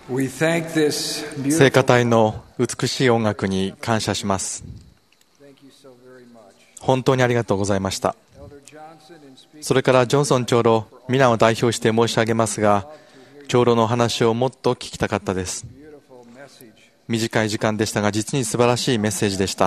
聖歌隊の美しい音楽に感謝します。本当にありがとうございました。それからジョンソン長老、皆を代表して申し上げますが、長老の話をもっと聞きたかったです。短い時間でしたが、実に素晴らしいメッセージでした。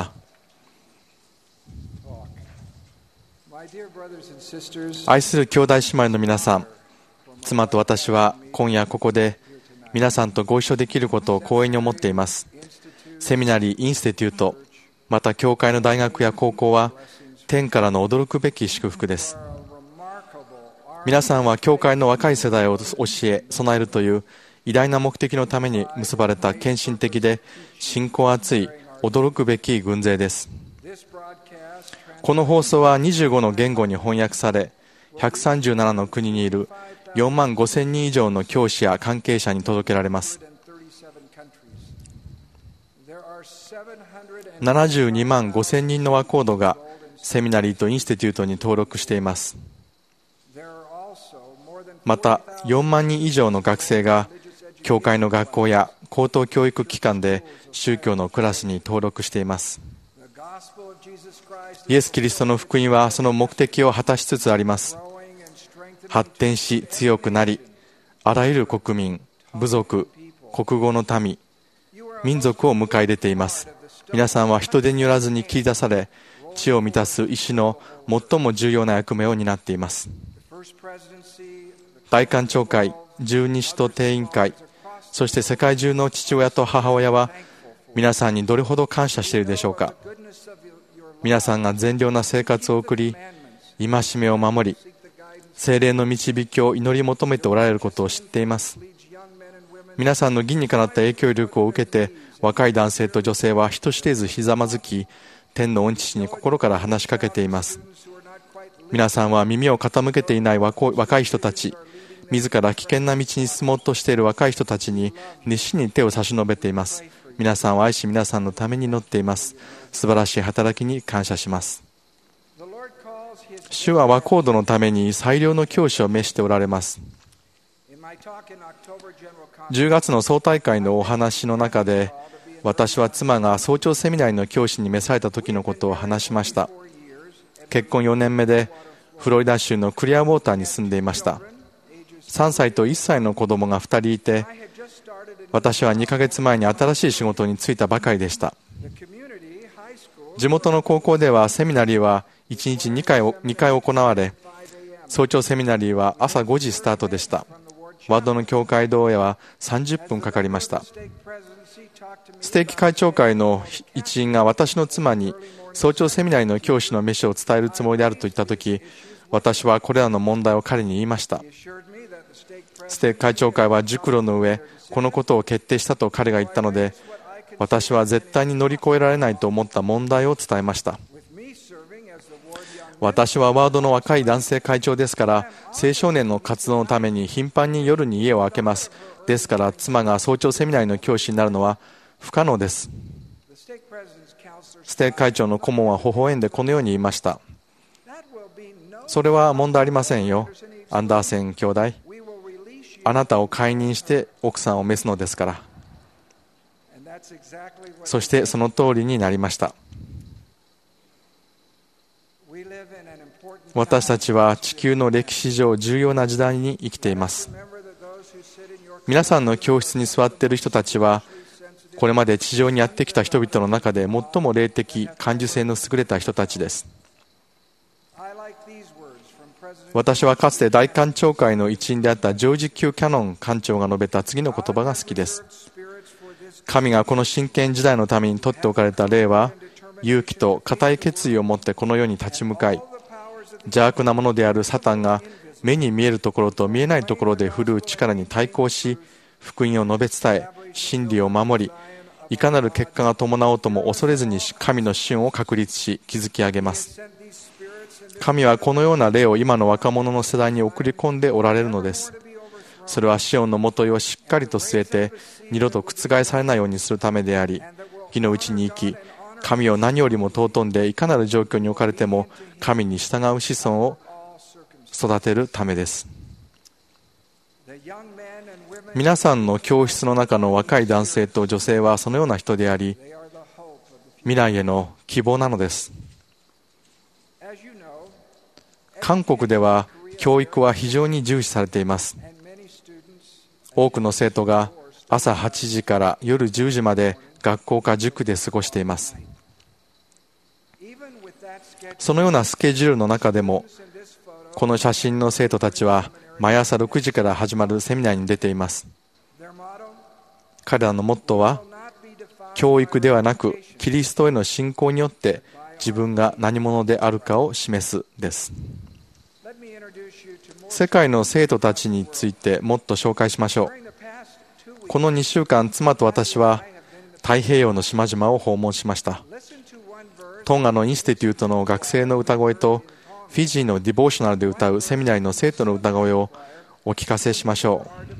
愛する兄弟姉妹の皆さん、妻と私は今夜ここで皆さんとご一緒できることを光栄に思っています。セミナリー、インスティテュート、また教会の大学や高校は天からの驚くべき祝福です。皆さんは教会の若い世代を教え、備えるという偉大な目的のために結ばれた献身的で信仰厚い驚くべき軍勢です。この放送は25の言語に翻訳され、137の国にいる4万5千人以上の教師や関係者に届けられます。72万5千人の和コードがセミナリーとインスティテュートに登録しています。また4万人以上の学生が教会の学校や高等教育機関で宗教のクラスに登録しています。イエス・キリストの福音はその目的を果たしつつあります。発展し強くなり、あらゆる国民、部族、国語の民、民族を迎え入れています。皆さんは人手によらずに切り出され、地を満たす医師の最も重要な役目を担っています。大官庁会、十二使徒定員会、そして世界中の父親と母親は皆さんにどれほど感謝しているでしょうか。皆さんが善良な生活を送り、戒めを守り、聖霊の導きを祈り求めておられることを知っています。皆さんの義にかなった影響力を受けて、若い男性と女性は人知れずひざまずき、天の御父に心から話しかけています。皆さんは耳を傾けていない若い人たち、自ら危険な道に進もうとしている若い人たちに熱心に手を差し伸べています。皆さんを愛し、皆さんのために祈っています。素晴らしい働きに感謝します。主は和コードのために最良の教師を召しておられます。10月の総大会のお話の中で、私は妻が早朝セミナリーの教師に召された時のことを話しました。結婚4年目でフロリダ州のクリアウォーターに住んでいました。3歳と1歳の子供が2人いて、私は2ヶ月前に新しい仕事に就いたばかりでした。地元の高校ではセミナリーは1日2回行われ、早朝セミナリーは朝5時スタートでした。ワードの教会堂へは30分かかりました。ステーキ会長会の一員が私の妻に早朝セミナリーの教師の飯を伝えるつもりであると言ったとき、私はこれらの問題を彼に言いました。ステーキ会長会は熟慮の上、このことを決定したと彼が言ったので、私は絶対に乗り越えられないと思った問題を伝えました。私はワードの若い男性会長ですから、青少年の活動のために頻繁に夜に家を空けます。ですから妻が早朝セミナリーの教師になるのは不可能です。ステーキ会長の顧問は微笑んでこのように言いました。それは問題ありませんよ、アンダーセン兄弟。あなたを解任して奥さんを召すのですから。そしてその通りになりました。私たちは地球の歴史上重要な時代に生きています。皆さんの教室に座っている人たちは、これまで地上にやってきた人々の中で最も霊的感受性の優れた人たちです。私はかつて大官庁会の一員であったジョージ・キュー・キャノン官長が述べた次の言葉が好きです。神がこの真剣時代のために取っておかれた霊は、勇気と固い決意を持ってこの世に立ち向かい、邪悪なものであるサタンが目に見えるところと見えないところで振るう力に対抗し、福音を述べ伝え、真理を守り、いかなる結果が伴おうとも恐れずに神の真を確立し築き上げます。神はこのような霊を今の若者の世代に送り込んでおられるのです。それはシオンのもといをしっかりと据えて、二度と覆されないようにするためであり、義のうちに生き、神を何よりも尊んで、いかなる状況に置かれても神に従う子孫を育てるためです。 皆さんの教室の中の若い男性と女性はそのような人であり、未来への希望なのです。韓国では教育は非常に重視されています。多くの生徒が朝8時から夜10時まで学校か塾で過ごしています。そのようなスケジュールの中でも、この写真の生徒たちは毎朝6時から始まるセミナーに出ています。彼らのモットーは、教育ではなくキリストへの信仰によって自分が何者であるかを示すです。世界の生徒たちについてもっと紹介しましょう。この2週間、妻と私は太平洋の島々を訪問しました。トンガのインスティテュートの学生の歌声とフィジーのディボーショナルで歌うセミナーの生徒の歌声をお聞かせしましょう。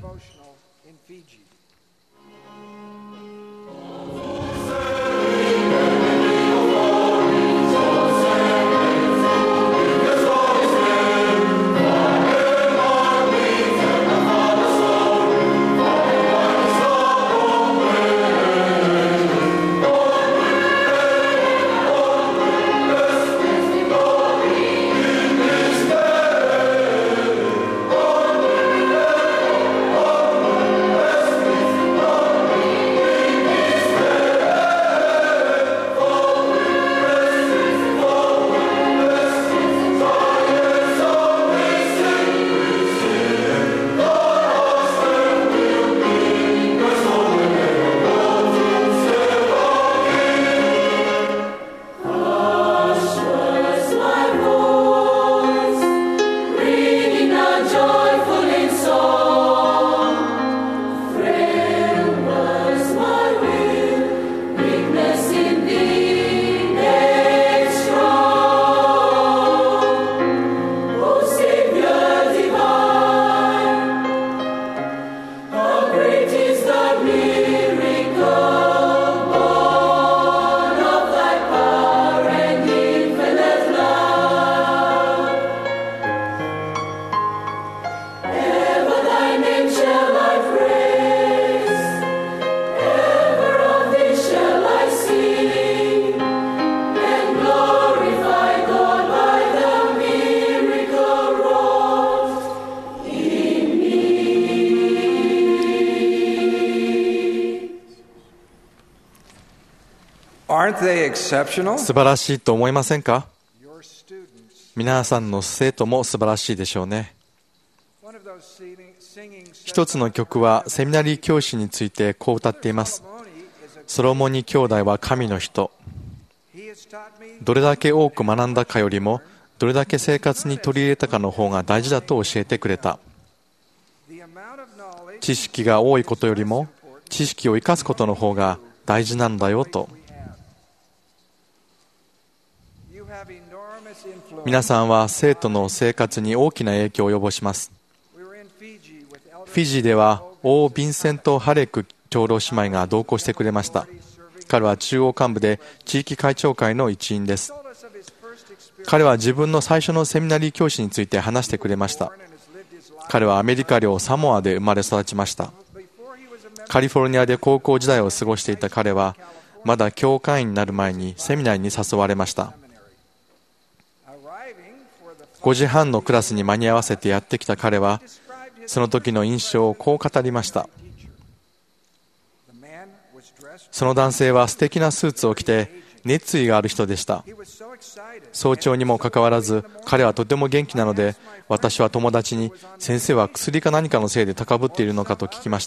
素晴らしいと思いませんか？皆さんの生徒も素晴らしいでしょうね。一つの曲はセミナリー教師についてこう歌っています。ソロモニ兄弟は神の人。どれだけ多く学んだかよりも、どれだけ生活に取り入れたかの方が大事だと教えてくれた。知識が多いことよりも、知識を生かすことの方が大事なんだよと。皆さんは生徒の生活に大きな影響を及ぼします。フィジーではオー・ヴィンセント・ハレク長老姉妹が同行してくれました。彼は中央幹部で地域会長会の一員です。彼は自分の最初のセミナリー教師について話してくれました。彼はアメリカ領サモアで生まれ育ちました。カリフォルニアで高校時代を過ごしていた彼は、まだ教会員になる前にセミナーに誘われました。5時半のクラスに間に合わせてやってきた彼は、その時の印象をこう語りました。その男性は素敵なスーツを着て熱意がある人でした。早朝にもかかわらず、彼はとても元気なので、私は友達に、先生は薬か何かのせいで高ぶっているのかと聞きました。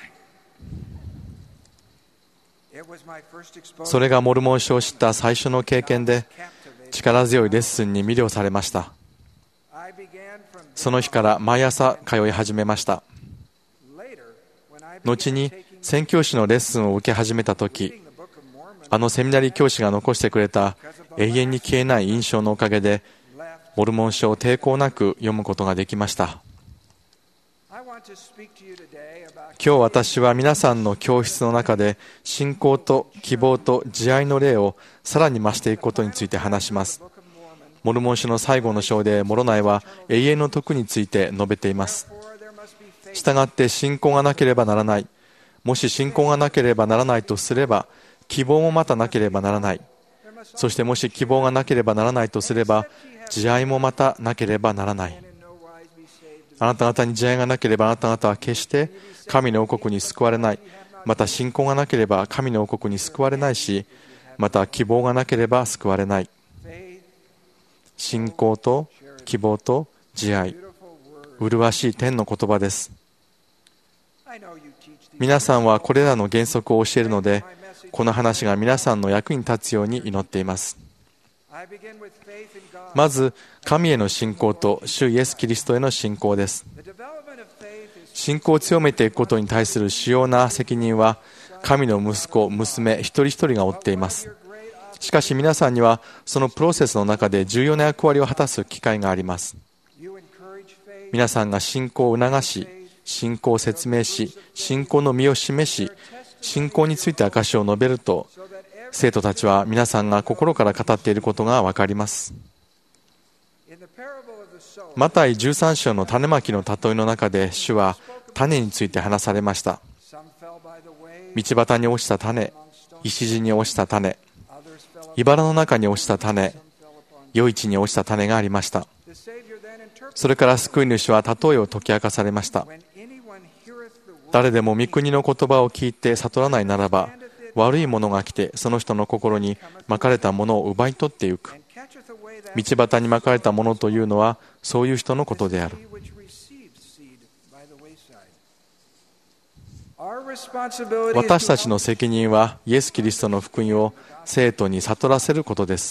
それがモルモン書を知った最初の経験で、力強いレッスンに魅了されました。その日から毎朝通い始めました。後に宣教師のレッスンを受け始めたとき、あのセミナリー教師が残してくれた永遠に消えない印象のおかげで、モルモン書を抵抗なく読むことができました。今日私は皆さんの教室の中で信仰と希望と慈愛の霊をさらに増していくことについて話します。モルモン書の最後の章でモロナイは永遠の徳について述べています。 したがって信仰がなければならない。もし信仰がなければならないとすれば、希望もまたなければならない。そしてもし希望がなければならないとすれば、慈愛もまたなければならない。あなた方に慈愛がなければあなた方は決して神の王国に救われない。また信仰がなければ神の王国に救われないし、また希望がなければ救われない。信仰と希望と慈愛、麗しい天の言葉です。皆さんはこれらの原則を教えるので、この話が皆さんの役に立つように祈っています。まず、神への信仰と主イエス・キリストへの信仰です。信仰を強めていくことに対する主要な責任は、神の息子、娘、一人一人が負っています。しかし皆さんには、そのプロセスの中で重要な役割を果たす機会があります。皆さんが信仰を促し、信仰を説明し、信仰の実を示し、信仰について証しを述べると、生徒たちは皆さんが心から語っていることが分かります。マタイ13章の種まきの例えの中で、主は種について話されました。道端に落ちた種、石地に落ちた種、茨の中に落ちた種、余市に落ちた種がありました。それから救い主は例えを解き明かされました。誰でも御国の言葉を聞いて悟らないならば、悪いものが来てその人の心にまかれたものを奪い取ってゆく。道端にまかれたものというのはそういう人のことである。私たちの責任はイエス・キリストの福音を生徒に悟らせることです。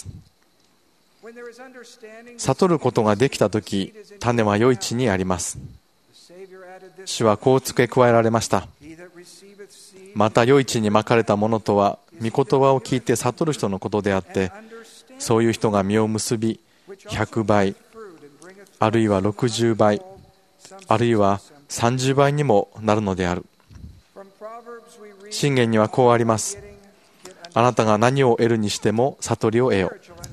悟ることができたとき、種は余市にあります。主はこう付け加えられました。また余市にまかれたものとは、御言葉を聞いて悟る人のことであって、そういう人が実を結び、100倍、あるいは60倍、あるいは30倍にもなるのである。箴言にはこうあります。あなたが何を得るにしても悟りを得よ。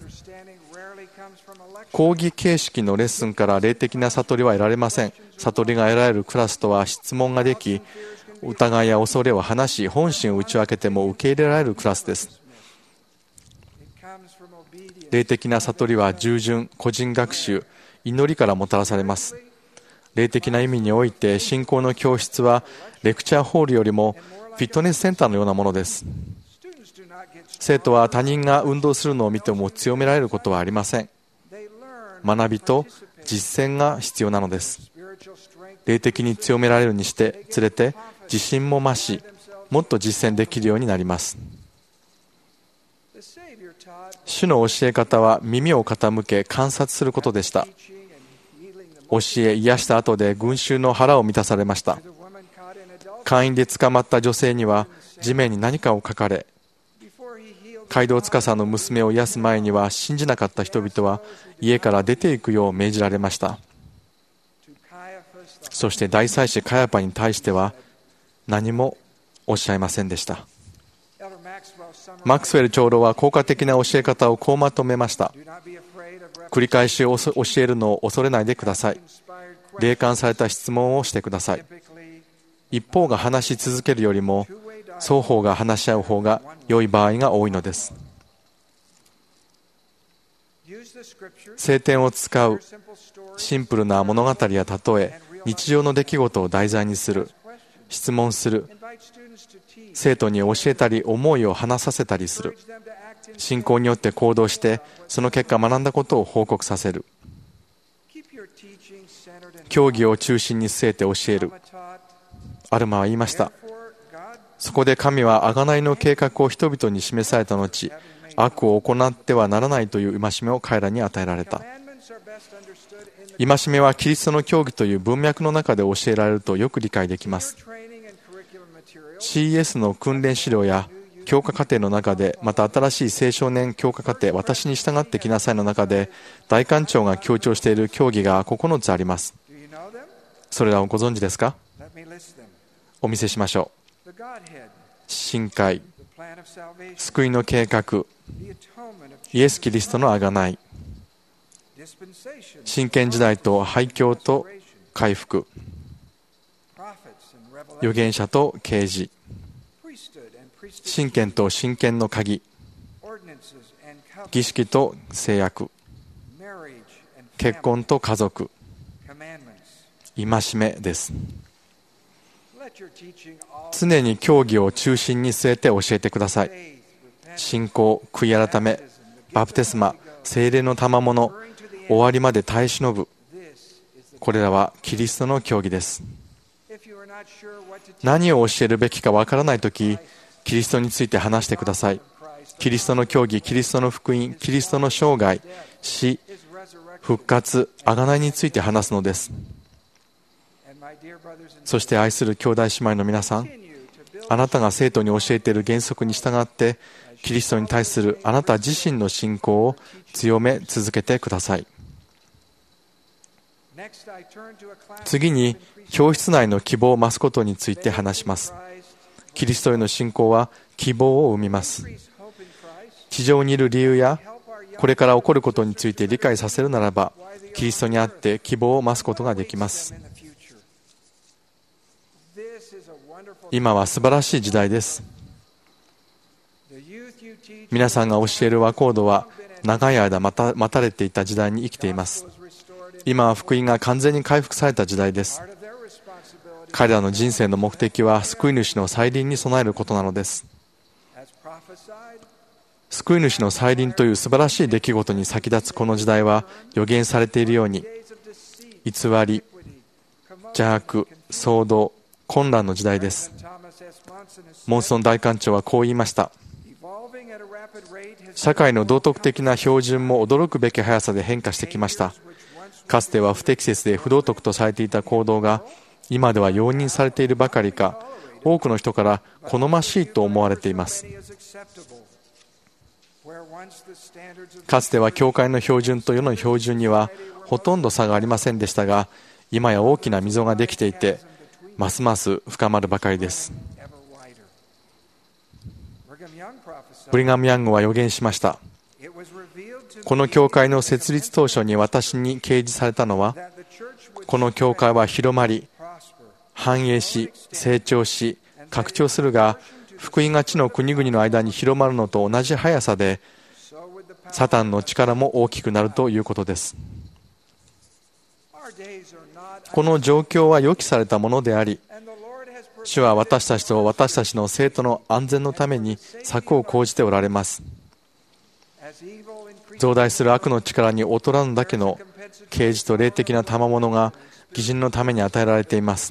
講義形式のレッスンから霊的な悟りは得られません。悟りが得られるクラスとは質問ができ、疑いや恐れを話し、本心を打ち明けても受け入れられるクラスです。霊的な悟りは従順、個人学習、祈りからもたらされます。霊的な意味において信仰の教室はレクチャーホールよりもフィットネスセンターのようなものです。生徒は他人が運動するのを見ても強められることはありません。学びと実践が必要なのです。霊的に強められるにしてつれて自信も増し、もっと実践できるようになります。主の教え方は耳を傾け観察することでした。教え癒した後で群衆の腹を満たされました。会員で捕まった女性には地面に何かを書かれ、街道司の娘を癒す前には信じなかった人々は家から出ていくよう命じられました。そして大祭司カヤパに対しては何もおっしゃいませんでした。マックスウェル長老は効果的な教え方をこうまとめました。繰り返し教えるのを恐れないでください。霊感された質問をしてください。一方が話し続けるよりも双方が話し合う方が良い場合が多いのです。聖典を使うシンプルな物語や例え、日常の出来事を題材にする、質問する、生徒に教えたり思いを話させたりする、信仰によって行動してその結果学んだことを報告させる、教義を中心に据えて教える。アルマは言いました。そこで神は贖いの計画を人々に示された後、悪を行ってはならないという戒めを彼らに与えられた。戒めはキリストの教義という文脈の中で教えられるとよく理解できます。CES の訓練資料や教科課程の中で、また新しい青少年教科課程、私に従ってきなさいの中で、大官長が強調している教義が9つあります。それらをご存知ですか？お見せしましょう。神会、救いの計画、イエス・キリストの贖い、真剣時代と廃教と回復、 預言者と啓示、神権と神権の鍵、儀式と制約、結婚と家族、戒めです。常に教義を中心に据えて教えてください。信仰、悔い改め、バプテスマ、聖霊の賜物、終わりまで耐え忍ぶ。これらはキリストの教義です。何を教えるべきかわからないとき、キリストについて話してください。キリストの教義、キリストの福音、キリストの生涯、死、復活、贖いについて話すのです。そして愛する兄弟姉妹の皆さん、あなたが生徒に教えている原則に従って、キリストに対するあなた自身の信仰を強め続けてください。次に、教室内の希望を増すことについて話します。キリストへの信仰は希望を生みます。地上にいる理由や、これから起こることについて理解させるならば、キリストにあって希望を増すことができます。今は素晴らしい時代です。皆さんが教える和コードは長い間待たれていた時代に生きています。今は福音が完全に回復された時代です。彼らの人生の目的は救い主の再臨に備えることなのです。救い主の再臨という素晴らしい出来事に先立つこの時代は予言されているように、偽り、邪悪、騒動、混乱の時代です。モンソン大官長はこう言いました。社会の道徳的な標準も驚くべき速さで変化してきました。かつては不適切で不道徳とされていた行動が今では容認されているばかりか、多くの人から好ましいと思われています。かつては教会の標準と世の標準にはほとんど差がありませんでしたが、今や大きな溝ができていて、ますます深まるばかりです。ブリガム・ヤングは予言しました。この教会の設立当初に私に掲示されたのは、この教会は広まり、繁栄し、成長し、拡張するが、福音が地の国々の間に広まるのと同じ速さで、サタンの力も大きくなるということです。この状況は予期されたものであり、主は私たちと私たちの生徒の安全のために策を講じておられます。増大する悪の力に劣らぬだけの啓示と霊的な賜物が義人のために与えられています。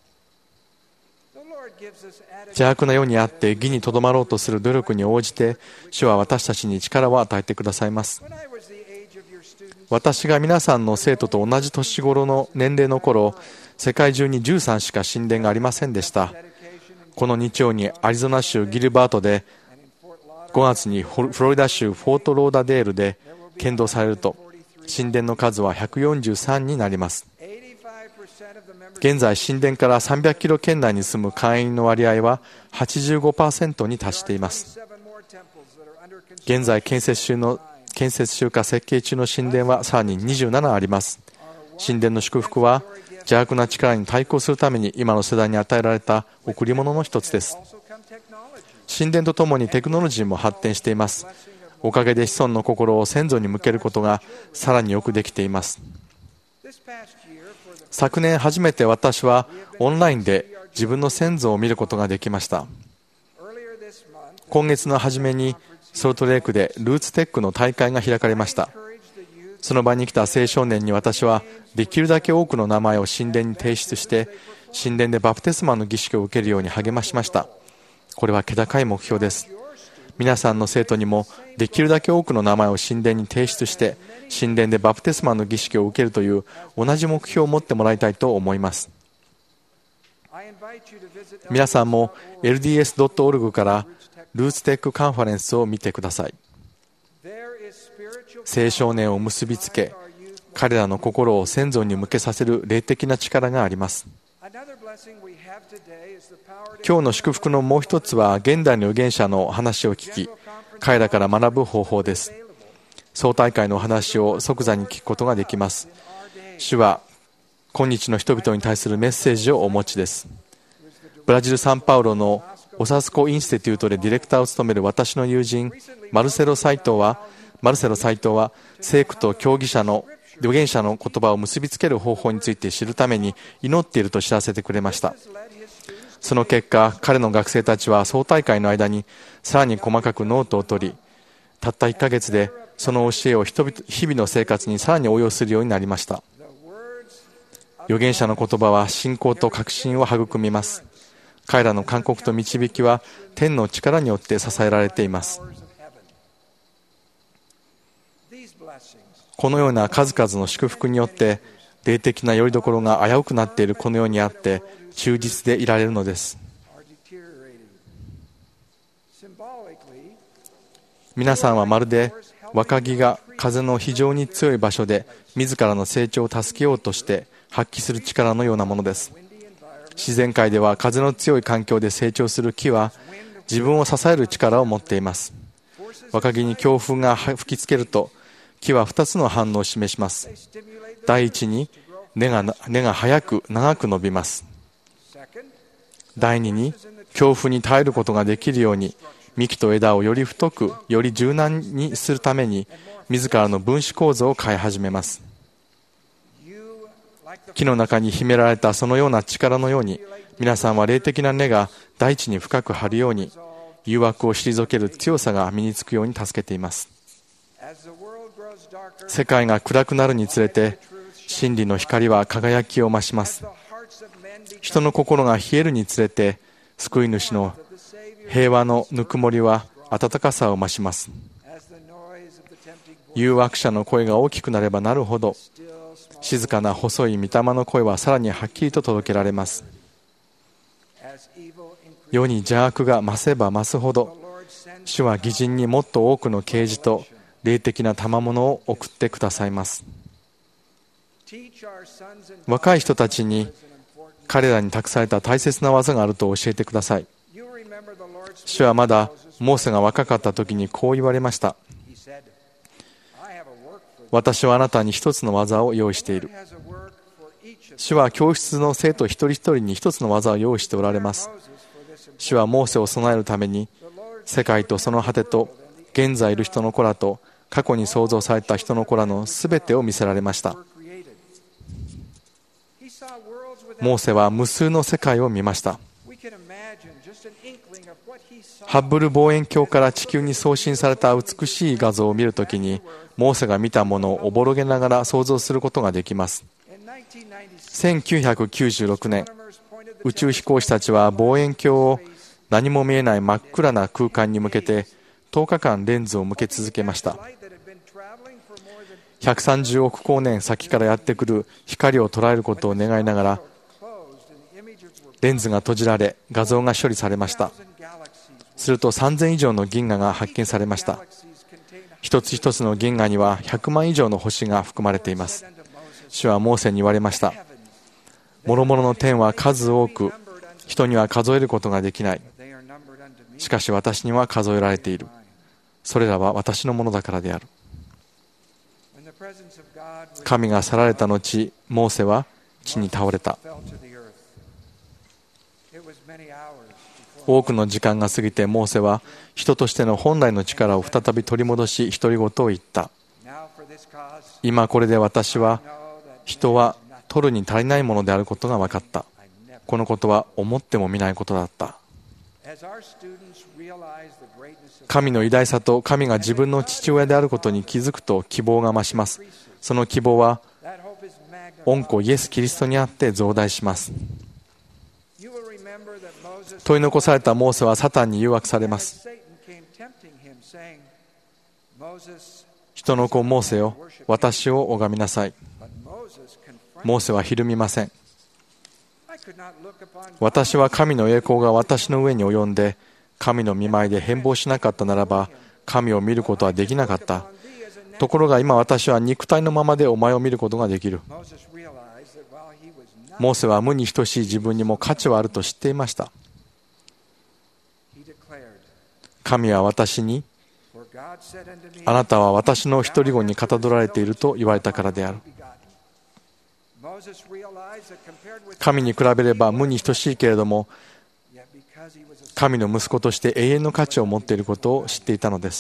邪悪な世にあって義にとどまろうとする努力に応じて、主は私たちに力を与えてくださいます。私が皆さんの生徒と同じ年頃の年齢の頃、世界中に13しか神殿がありませんでした。この日曜にアリゾナ州ギルバートで、5月にフロリダ州フォートローダデールで建造されると、神殿の数は143になります。現在、神殿から300キロ圏内に住む会員の割合は 85% に達しています。現在、建設中か設計中の神殿はさらに27あります。神殿の祝福は邪悪な力に対抗するために今の世代に与えられた贈り物の一つです。神殿とともにテクノロジーも発展しています。おかげで子孫の心を先祖に向けることがさらによくできています。昨年初めて私はオンラインで自分の先祖を見ることができました。今月の初めにソルトレークでルーツテックの大会が開かれました。その場に来た青少年に私はできるだけ多くの名前を神殿に提出して神殿でバプテスマの儀式を受けるように励ましました。これは気高い目標です。皆さんの生徒にもできるだけ多くの名前を神殿に提出して神殿でバプテスマの儀式を受けるという同じ目標を持ってもらいたいと思います。皆さんも LDS.org からルーツテックカンファレンスを見てください。青少年を結びつけ、彼らの心を先祖に向けさせる霊的な力があります。今日の祝福のもう一つは現代の預言者の話を聞き、彼らから学ぶ方法です。総大会の話を即座に聞くことができます。主は今日の人々に対するメッセージをお持ちです。ブラジル・サンパウロのオサスコ・インスティテュートでディレクターを務める私の友人マルセロ斎藤は聖句と預言者の言葉を結びつける方法について知るために祈っていると知らせてくれました。その結果、彼の学生たちは総大会の間にさらに細かくノートを取り、たった1ヶ月でその教えを日々の生活にさらに応用するようになりました。預言者の言葉は信仰と確信を育みます。彼らの勧告と導きは天の力によって支えられています。このような数々の祝福によって霊的な拠り所が危うくなっているこの世にあって忠実でいられるのです。皆さんはまるで若木が風の非常に強い場所で自らの成長を助けようとして発揮する力のようなものです。自然界では風の強い環境で成長する木は自分を支える力を持っています。若木に強風が吹きつけると木は2つの反応を示します。第一に根が早く長く伸びます。第二に強風に耐えることができるように幹と枝をより太くより柔軟にするために自らの分子構造を変え始めます。木の中に秘められたそのような力のように皆さんは霊的な根が大地に深く張るように誘惑を退ける強さが身につくように助けています。世界が暗くなるにつれて真理の光は輝きを増します。人の心が冷えるにつれて救い主の平和のぬくもりは温かさを増します。誘惑者の声が大きくなればなるほど静かな細い御霊の声はさらにはっきりと届けられます。世に邪悪が増せば増すほど主は義人にもっと多くの啓示と霊的な賜物を送ってくださいます。若い人たちに彼らに託された大切な技があると教えてください。主はまだモーセが若かった時にこう言われました。私はあなたに一つの技を用意している。主は教室の生徒一人一人に一つの技を用意しておられます。主はモーセを備えるために世界とその果てと現在いる人の子らと過去に創造された人の子らのすべてを見せられました。モーセは無数の世界を見ました。ハッブル望遠鏡から地球に送信された美しい画像を見るときにモーセが見たものをおぼろげながら想像することができます。1996年、宇宙飛行士たちは望遠鏡を何も見えない真っ暗な空間に向けて10日間レンズを向け続けました。130億光年先からやってくる光を捉えることを願いながらレンズが閉じられ画像が処理されました。すると3000以上の銀河が発見されました。一つ一つの銀河には100万以上の星が含まれています。主はモーセに言われました。諸々の天は数多く人には数えることができない。しかし私には数えられている。それらは私のものだからである。神が去られた後、モーセは地に倒れた。多くの時間が過ぎてモーセは人としての本来の力を再び取り戻し独り言を言った。今これで私は人は取るに足りないものであることが分かった。このことは思ってもみないことだった。神の偉大さと神が自分の父親であることに気づくと希望が増します。その希望は御子イエス・キリストにあって増大します。問い残されたモーセはサタンに誘惑されます。人の子モーセよ、私を拝みなさい。モーセはひるみません。私は神の栄光が私の上に及んで神の御前で変貌しなかったならば神を見ることはできなかった。ところが今私は肉体のままでお前を見ることができる。モーセは無に等しい自分にも価値はあると知っていました。神は私に、あなたは私の独り子にかたどられていると言われたからである。 神に比べれば無に等しいけれども、神の息子として永遠の価値を持っていることを知っていたのです。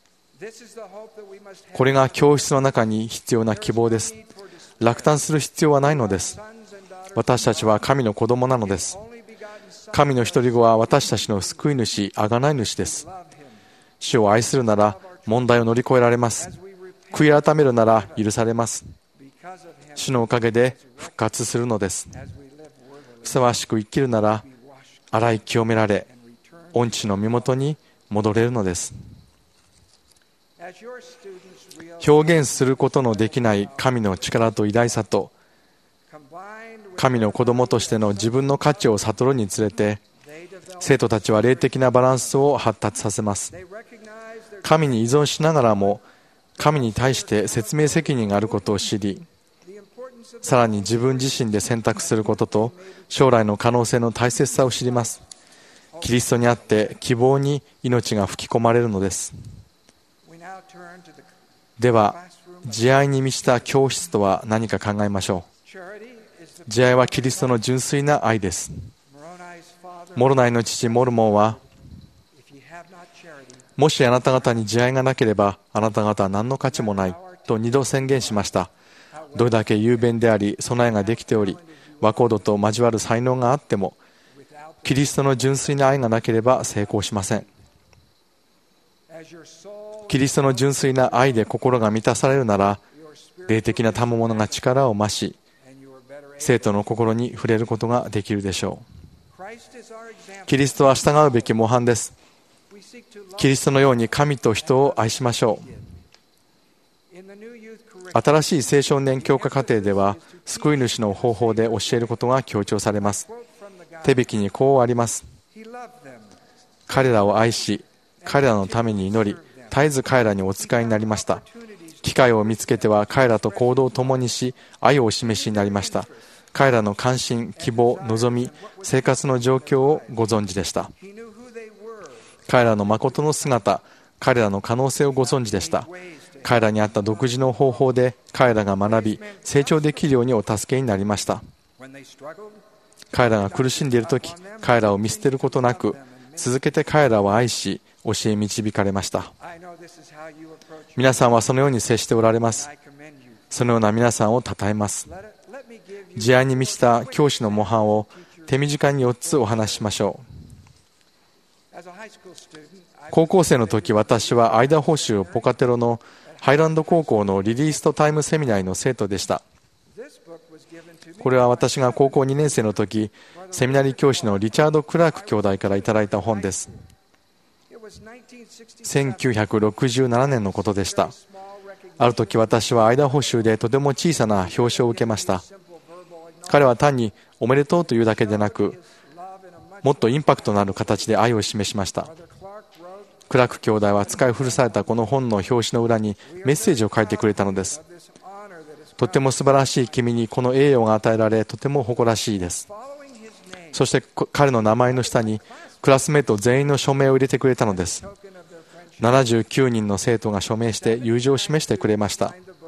これが教室の中に必要な希望です。落胆する必要はないのです。私たちは神の子供なのです。神の一人子は私たちの救い主、贖い主です。主を愛するなら問題を乗り越えられます。悔い改めるなら許されます。主のおかげで復活するのです。ふさわしく生きるなら洗い清められ、御地の身元に戻れるのです。表現することのできない神の力と偉大さと、神の子供としての自分の価値を悟るにつれて、生徒たちは霊的なバランスを発達させます。神に依存しながらも、神に対して説明責任があることを知り、さらに自分自身で選択することと、将来の可能性の大切さを知ります。キリストにあって希望に命が吹き込まれるのです。では、慈愛に満ちた教室とは何か考えましょう。慈愛はキリストの純粋な愛です。モロナイの父モルモンは、もしあなた方に慈愛がなければあなた方は何の価値もないと2度宣言しました。どれだけ雄弁であり備えができており、和コードと交わる才能があっても、キリストの純粋な愛がなければ成功しません。キリストの純粋な愛で心が満たされるなら、霊的な賜物が力を増し、生徒の心に触れることができるでしょう。キリストは従うべき模範です。キリストのように神と人を愛しましょう。新しい青少年教科課程では、救い主の方法で教えることが強調されます。手引きにこうあります。彼らを愛し、彼らのために祈り、絶えず彼らにお使いになりました。機会を見つけては彼らと行動を共にし、愛をお示しになりました。彼らの関心、希望、望み、生活の状況をご存知でした。彼らの誠の姿、彼らの可能性をご存知でした。彼らに合った独自の方法で彼らが学び、成長できるようにお助けになりました。彼らが苦しんでいるとき、彼らを見捨てることなく、続けて彼らを愛し、教え導かれました。皆さんはそのように接しておられます。そのような皆さんを称えます。慈愛に満ちた教師の模範を手短に4つお話ししましょう。高校生の時、私はアイダホ州ポカテロのハイランド高校のリリーストタイムセミナーの生徒でした。これは私が高校2年生の時、セミナリー教師のリチャード・クラーク兄弟からいただいた本です。1967年のことでした。ある時、私はアイダホ州でとても小さな表彰を受けました。彼は単におめでとうというだけでなく、もっとインパクトのある形で愛を示しました。クラーク兄弟は使い古されたこの本の表紙の裏にメッセージを書いてくれたのです。とても素晴らしい君にこの栄誉が与えられ、とても誇らしいです。そして彼の名前の下にクラスメート全員の署名を入れてくれたのです。79人の生徒が署名して友情を示してくれました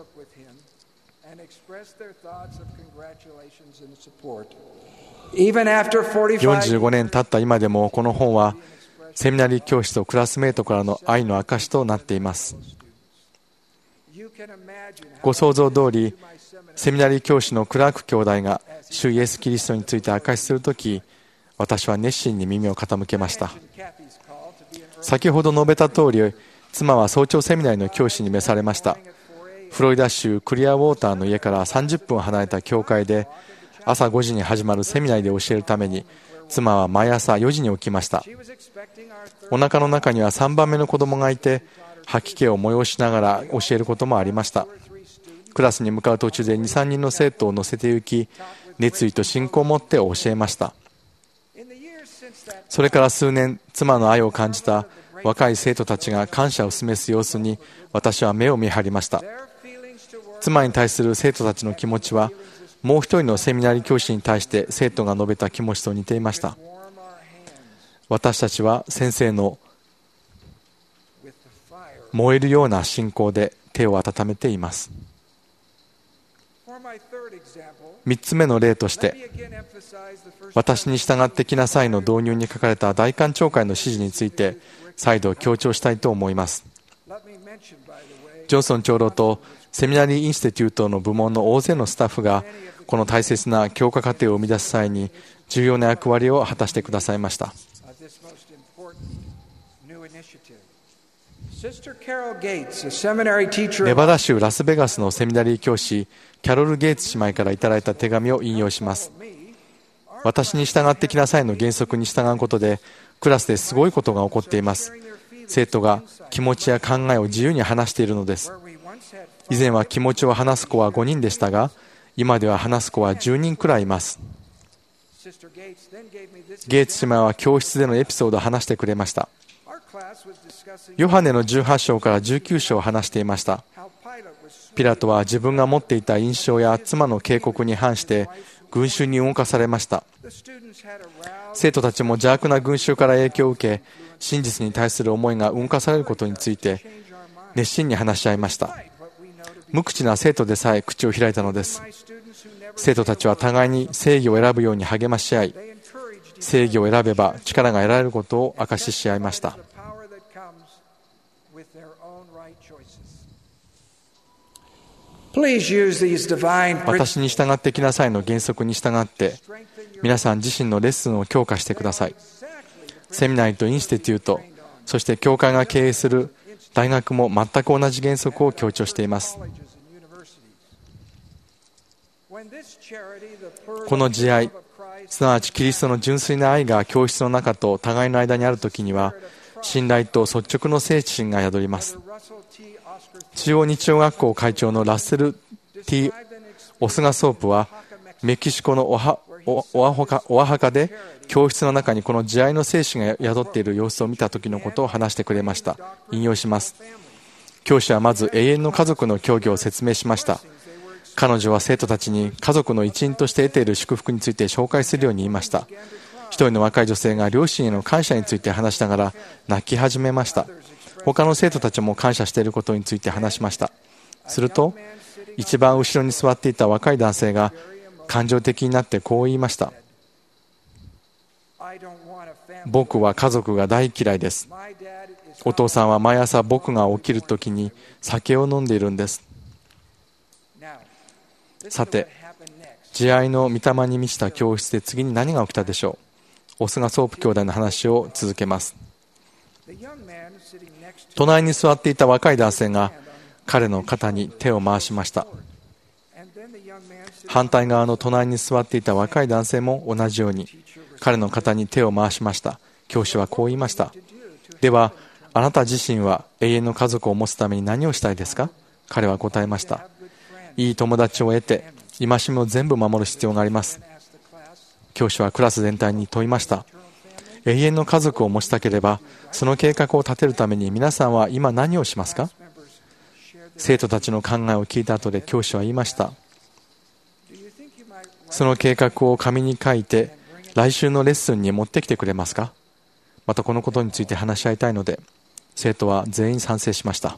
。45年経った今でも、この本はセミナリー教師とクラスメートからの愛の証となっています。ご想像通り、セミナリー教師のクラーク兄弟が主イエス・キリストについて証しするとき、私は熱心に耳を傾けました。先ほど述べた通り、妻は早朝セミナリの教師に召されました。フロリダ州クリアウォーターの家から30分離れた教会で、朝5時に始まるセミナリで教えるために、妻は毎朝4時に起きました。お腹の中には3番目の子供がいて、吐き気を催しながら教えることもありました。クラスに向かう途中で2、3人の生徒を乗せて行き、熱意と信仰を持って教えました。それから数年、妻の愛を感じた若い生徒たちが感謝を示す様子に、私は目を見張りました。妻に対する生徒たちの気持ちは、もう一人のセミナリー教師に対して生徒が述べた気持ちと似ていました。私たちは先生の燃えるような信仰で手を温めています。 3つ目の例として、私に従ってきなさいの導入に書かれた大官庁会の指示について再度強調したいと思います。ジョンソン長老とセミナリーインスティテュートの部門の大勢のスタッフがこの大切な強化過程を生み出す際に重要な役割を果たしてくださいました。ネバダ州ラスベガスのセミナリー教師キャロル・ゲイツ姉妹からいただいた手紙を引用します。私に従ってきなさいの原則に従うことでクラスですごいことが起こっています。生徒が気持ちや考えを自由に話しているのです。以前は気持ちを話す子は5人でしたが、今では話す子は10人くらいいます。ゲイツ姉妹は教室でのエピソードを話してくれました。ヨハネの18章から19章を話していました。ピラトは自分が持っていた印象や妻の警告に反して群衆に動かされました。生徒たちも邪悪な群衆から影響を受け、真実に対する思いが動かされることについて熱心に話し合いました。無口な生徒でさえ口を開いたのです。生徒たちは互いに正義を選ぶように励まし合い、正義を選べば力が得られることを証しし合いました。私に従ってきなさいの原則に従って皆さん自身のレッスンを強化してください。セミナリとインスティテュート、そして教会が経営する大学も全く同じ原則を強調しています。この慈愛、すなわちキリストの純粋な愛が教室の中と互いの間にあるときには、信頼と率直の誠心が宿ります。中央日曜学校会長のラッセル・ T ・オスガソープはメキシコのオアハカで教室の中にこの慈愛の精神が宿っている様子を見た時のことを話してくれました。引用します。教師はまず永遠の家族の教義を説明しました。彼女は生徒たちに家族の一員として得ている祝福について紹介するように言いました。一人の若い女性が両親への感謝について話しながら泣き始めました。他の生徒たちも感謝していることについて話しました。すると一番後ろに座っていた若い男性が感情的になってこう言いました。僕は家族が大嫌いです。お父さんは毎朝僕が起きるときに酒を飲んでいるんです。さて、慈愛の御霊に満ちた教室で次に何が起きたでしょう。オスガソープ兄弟の話を続けます。隣に座っていた若い男性が彼の肩に手を回しました。反対側の隣に座っていた若い男性も同じように彼の肩に手を回しました。教師はこう言いました。ではあなた自身は永遠の家族を持つために何をしたいですか。彼は答えました。いい友達を得て戒めを全部守る必要があります。教師はクラス全体に問いました。永遠の家族を持ちたければその計画を立てるために皆さんは今何をしますか。生徒たちの考えを聞いた後で教師は言いました。その計画を紙に書いて来週のレッスンに持ってきてくれますか。またこのことについて話し合いたいので、生徒は全員賛成しました。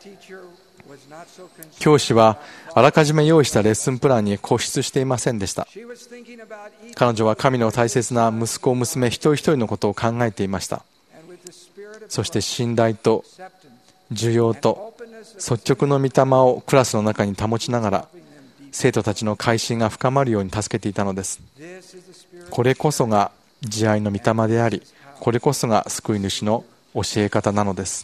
教師はあらかじめ用意したレッスンプランに固執していませんでした。彼女は神の大切な息子娘一人一人のことを考えていました。そして信頼と受容と率直の御霊をクラスの中に保ちながら生徒たちの改心が深まるように助けていたのです。これこそが慈愛の御霊であり、これこそが救い主の教え方なのです。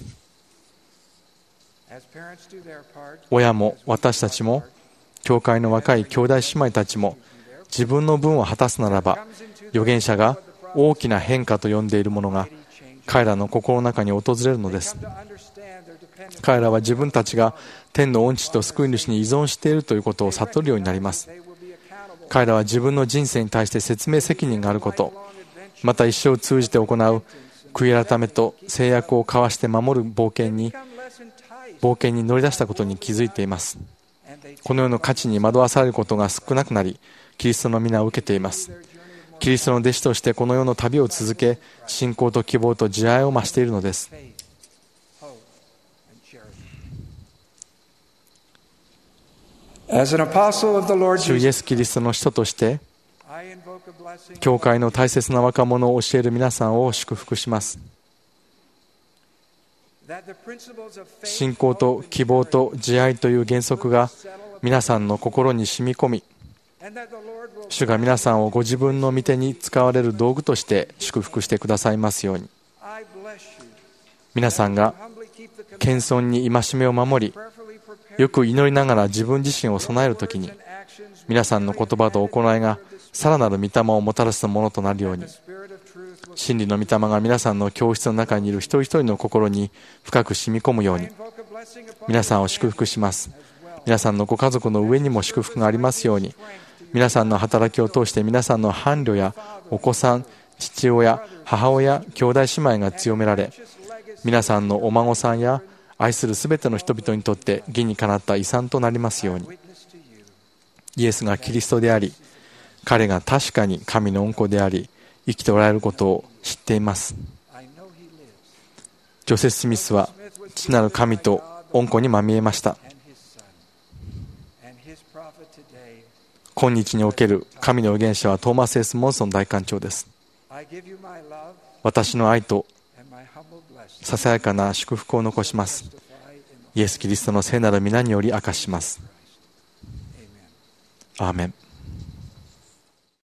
親も私たちも教会の若い兄弟姉妹たちも自分の分を果たすならば、預言者が大きな変化と呼んでいるものが彼らの心の中に訪れるのです。彼らは自分たちが天の恩師と救い主に依存しているということを悟るようになります。彼らは自分の人生に対して説明責任があること、また一生を通じて行う悔い改めと制約を交わして守る冒険に乗り出したことに気づいています。この世の価値に惑わされることが少なくなり、キリストの皆を受けています。キリストの弟子としてこの世の旅を続け、信仰と希望と慈愛を増しているのです。 As an apostle of the Lord 主イエ Jesus, ス・キリストの使徒として、 I invoke a blessing 教会の大切な若者を教える皆さんを祝福します。 that the principles of faith, 信仰と希望と慈愛という原則が皆さんの心に染み込み、 and that the Lord will 主が皆さんをご自分の御手に使われる道具として祝福してくださいますように。 I bless you. 皆さんが Humbly keep the commandments, 謙遜に戒めを守り、 prayerfully prepare よく祈りながら自分自身を備えるときに、 and actions 皆さんの言葉と行いがさらなる御霊をもたらすものとなるように、 the Spirit of truth will 真理の御霊が皆さんの教室の中にいる一人一人の心に深く染み込むように、 invoke a blessing upon 皆さんを祝福します。皆さんのご家族の上にも祝福がありますように、皆さんの働きを通して皆さんの伴侶やお子さん、父親、母親、兄弟姉妹が強められ、皆さんのお孫さんや愛するすべての人々にとって義にかなった遺産となりますように。 witness to you. イエスがキリストであり、彼が確かに神の恩子であり、生きておられることを知っています。 I know he lives ジョセフ・スミスは父なる神と恩子にまみえました。 and his son and his prophet today. 今日における神の預言者はトーマス・エス・モンソン大官長です。 I give you my love 私の愛と and my humble blessing. ささやかな祝福を残します。 Testify in the イエス・キリストの聖なる皆により明かします。 Amen. アーメン。